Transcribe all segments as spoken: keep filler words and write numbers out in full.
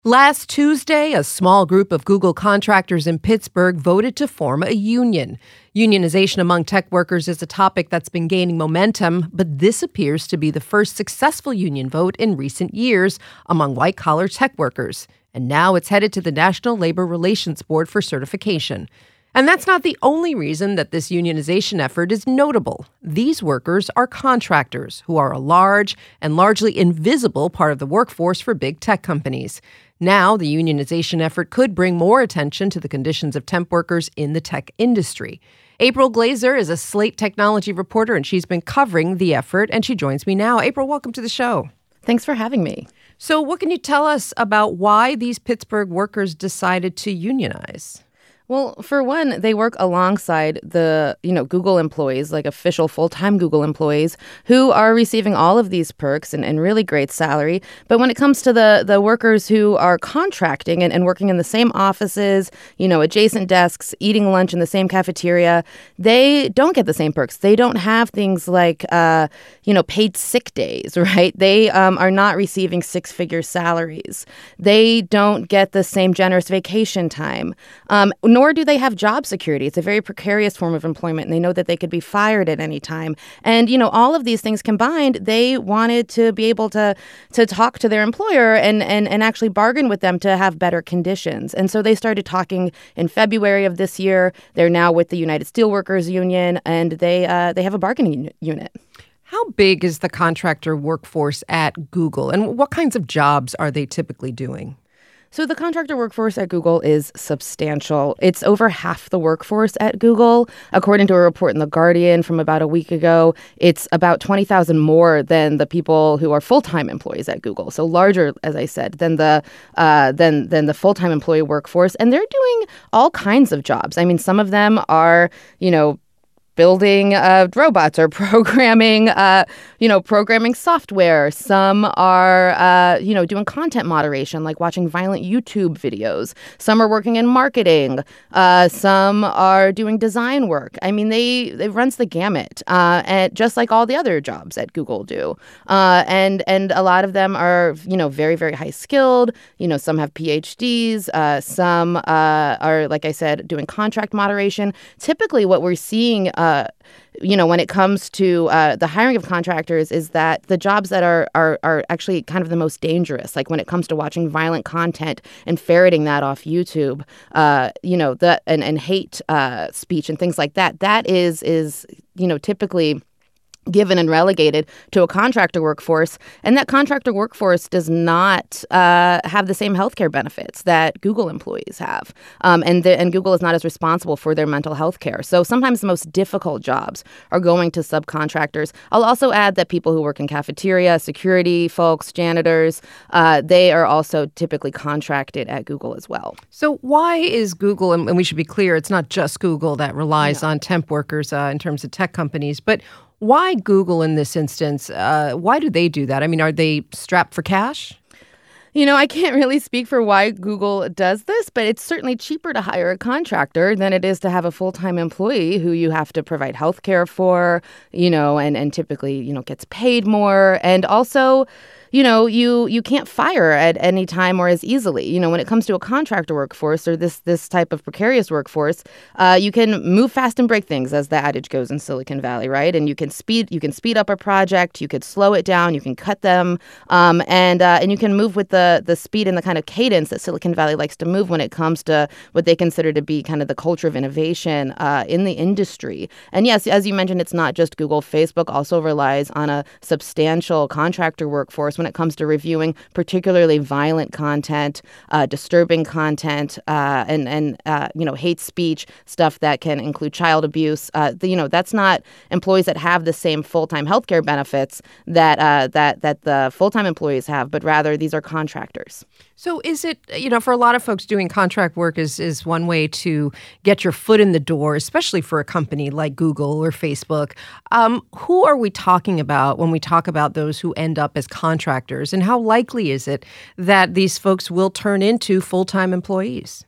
Last Tuesday, a small group of Google contractors in Pittsburgh voted to form a union. Unionization among tech workers is a topic that's been gaining momentum, but this appears to be the first successful union vote in recent years among white-collar tech workers. And now it's headed to the National Labor Relations Board for certification. And that's not the only reason that this unionization effort is notable. These workers are contractors who are a large and largely invisible part of the workforce for big tech companies. Now, the unionization effort could bring more attention to the conditions of temp workers in the tech industry. April Glazer is a Slate technology reporter, and she's been covering the effort, and she joins me now. April, welcome to the show. Thanks for having me. So what can you tell us about why these Pittsburgh workers decided to unionize? Well, for one, they work alongside the, you know, Google employees, like official full-time Google employees, who are receiving all of these perks and, and really great salary. But when it comes to the the workers who are contracting and, and working in the same offices, you know, adjacent desks, eating lunch in the same cafeteria, they don't get the same perks. They don't have things like, uh, you know, paid sick days, right? They um, are not receiving six-figure salaries. They don't get the same generous vacation time. Um, Nor do they have job security. It's a very precarious form of employment, and they know that they could be fired at any time. And, you know, all of these things combined, they wanted to be able to to talk to their employer and, and, and actually bargain with them to have better conditions. And so they started talking in February of this year. They're now with the United Steelworkers Union, and they uh, they have a bargaining unit. How big is the contractor workforce at Google, and what kinds of jobs are they typically doing? So the contractor workforce at Google is substantial. It's over half the workforce at Google. According to a report in The Guardian from about a week ago, it's about twenty thousand more than the people who are full-time employees at Google. So larger, as I said, than the uh, than than the full-time employee workforce. And they're doing all kinds of jobs. I mean, some of them are, you know, building uh, robots or programming, uh, you know, programming software. Some are, uh, you know, doing content moderation, like watching violent YouTube videos. Some are working in marketing. Uh, some are doing design work. I mean, they it runs the gamut, uh, and just like all the other jobs at Google do. Uh, and and a lot of them are, you know, very, very high skilled. You know, some have P H Ds. Uh, some uh, are, like I said, doing contract moderation. Typically, what we're seeing. Uh, you know, when it comes to uh, the hiring of contractors is that the jobs that are, are are actually kind of the most dangerous, like when it comes to watching violent content and ferreting that off YouTube, uh, you know, the and, and hate uh, speech and things like that, that is is, you know, typically given and relegated to a contractor workforce. And that contractor workforce does not uh, have the same health care benefits that Google employees have. Um, and, the, and Google is not as responsible for their mental health care. So sometimes the most difficult jobs are going to subcontractors. I'll also add that people who work in cafeteria, security folks, janitors, uh, they are also typically contracted at Google as well. So why is Google, and we should be clear, it's not just Google that relies no. on temp workers uh, in terms of tech companies, but why Google in this instance? Uh, why do they do that? I mean, are they strapped for cash? You know, I can't really speak for why Google does this, but it's certainly cheaper to hire a contractor than it is to have a full-time employee who you have to provide health care for, you know, and, and typically, you know, gets paid more. And also, you know, you you can't fire at any time or as easily. You know, when it comes to a contractor workforce or this this type of precarious workforce, uh, you can move fast and break things, as the adage goes in Silicon Valley, right? And you can speed you can speed up a project, you could slow it down, you can cut them, um, and uh, and you can move with the the speed and the kind of cadence that Silicon Valley likes to move when it comes to what they consider to be kind of the culture of innovation uh, in the industry. And yes, as you mentioned, it's not just Google. Facebook also relies on a substantial contractor workforce when it comes to reviewing particularly violent content, uh, disturbing content, uh, and and uh, you know hate speech, stuff that can include child abuse. Uh, the, you know that's not employees that have the same full-time healthcare benefits that uh, that that the full-time employees have, but rather these are contractors. So is it, you know, for a lot of folks, doing contract work is is one way to get your foot in the door, especially for a company like Google or Facebook. Um, who are we talking about when we talk about those who end up as contractors? And how likely is it that these folks will turn into full-time employees?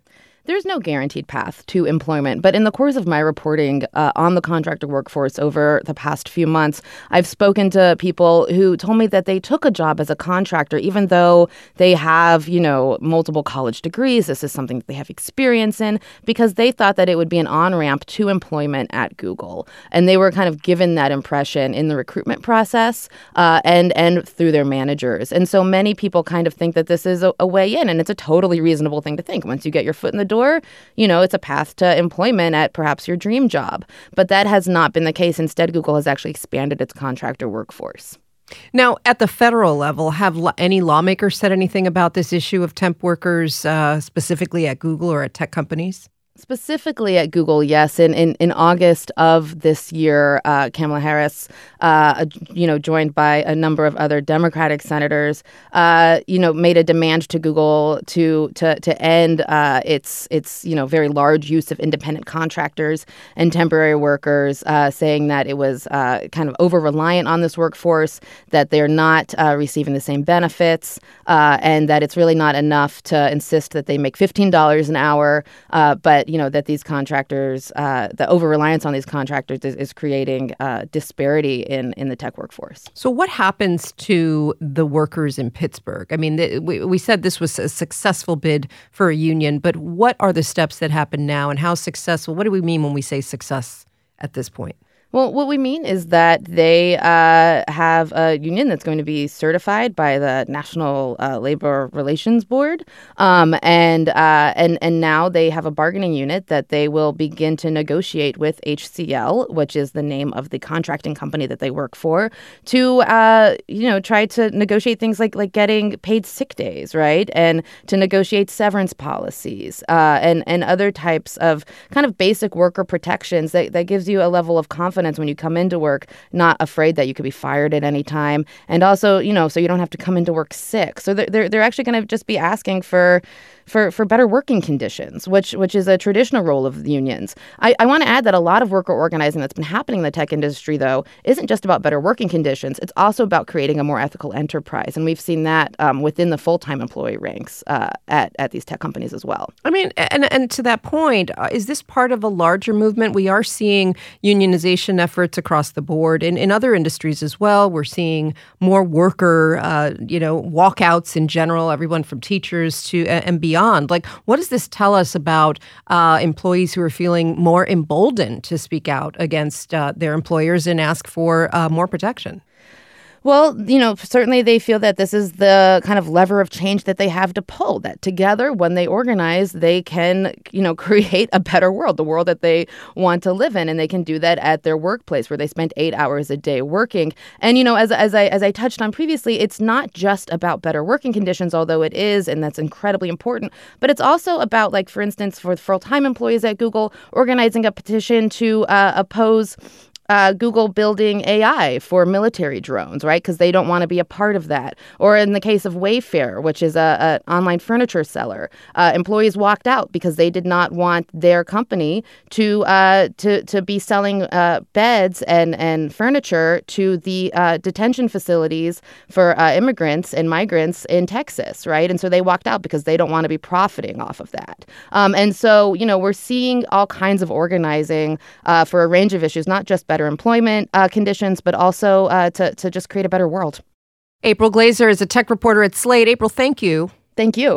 There's no guaranteed path to employment, but in the course of my reporting uh, on the contractor workforce over the past few months, I've spoken to people who told me that they took a job as a contractor, even though they have, you know, multiple college degrees. This is something that they have experience in, because they thought that it would be an on-ramp to employment at Google. And they were kind of given that impression in the recruitment process uh, and, and through their managers. And so many people kind of think that this is a, a way in, and it's a totally reasonable thing to think. Once you get your foot in the door, you know, it's a path to employment at perhaps your dream job. But that has not been the case. Instead, Google has actually expanded its contractor workforce. Now, at the federal level, have lo- any lawmakers said anything about this issue of temp workers, uh, specifically at Google or at tech companies? Specifically at Google, yes. In in, in August of this year, uh, Kamala Harris, uh, you know, joined by a number of other Democratic senators, uh, you know, made a demand to Google to to to end uh, its its you know very large use of independent contractors and temporary workers, uh, saying that it was uh, kind of over reliant on this workforce, that they're not uh, receiving the same benefits, uh, and that it's really not enough to insist that they make fifteen dollars an hour, uh, but you know, that these contractors, uh, the over-reliance on these contractors is, is creating uh, disparity in, in the tech workforce. So what happens to the workers in Pittsburgh? I mean, the, we, we said this was a successful bid for a union, but what are the steps that happen now, and how successful? What do we mean when we say success at this point? Well, what we mean is that they uh, have a union that's going to be certified by the National uh, Labor Relations Board, um, and uh, and and now they have a bargaining unit that they will begin to negotiate with H C L, which is the name of the contracting company that they work for, to uh, you know try to negotiate things like like getting paid sick days, right, and to negotiate severance policies uh, and and other types of kind of basic worker protections that that gives you a level of confidence when you come into work, not afraid that you could be fired at any time. And also, you know, so you don't have to come into work sick. So they're, they're, they're actually going to just be asking for for for better working conditions, which which is a traditional role of the unions. I, I want to add that a lot of worker organizing that's been happening in the tech industry, though, isn't just about better working conditions. It's also about creating a more ethical enterprise. And we've seen that um, within the full-time employee ranks uh, at, at these tech companies as well. I mean, and, and to that point, uh, is this part of a larger movement? We are seeing unionization efforts across the board. In, in other industries as well, we're seeing more worker, uh, you know, walkouts in general, everyone from teachers to uh, and beyond. Like, what does this tell us about uh, employees who are feeling more emboldened to speak out against uh, their employers and ask for uh, more protection? Well, you know, certainly they feel that this is the kind of lever of change that they have to pull, that together, when they organize, they can, you know, create a better world, the world that they want to live in. And they can do that at their workplace where they spend eight hours a day working. And, you know, as, as I as I touched on previously, it's not just about better working conditions, although it is, and that's incredibly important. But it's also about, like, for instance, for full-time employees at Google, organizing a petition to uh, oppose Uh, Google building A I for military drones, right? Because they don't want to be a part of that. Or in the case of Wayfair, which is a, a online furniture seller, uh, employees walked out because they did not want their company to uh, to to be selling uh, beds and and furniture to the uh, detention facilities for uh, immigrants and migrants in Texas, right? And so they walked out because they don't want to be profiting off of that. Um, and so, you know, we're seeing all kinds of organizing uh, for a range of issues, not just better employment uh, conditions, but also uh, to, to just create a better world. April Glaser is a tech reporter at Slate. April, thank you. Thank you.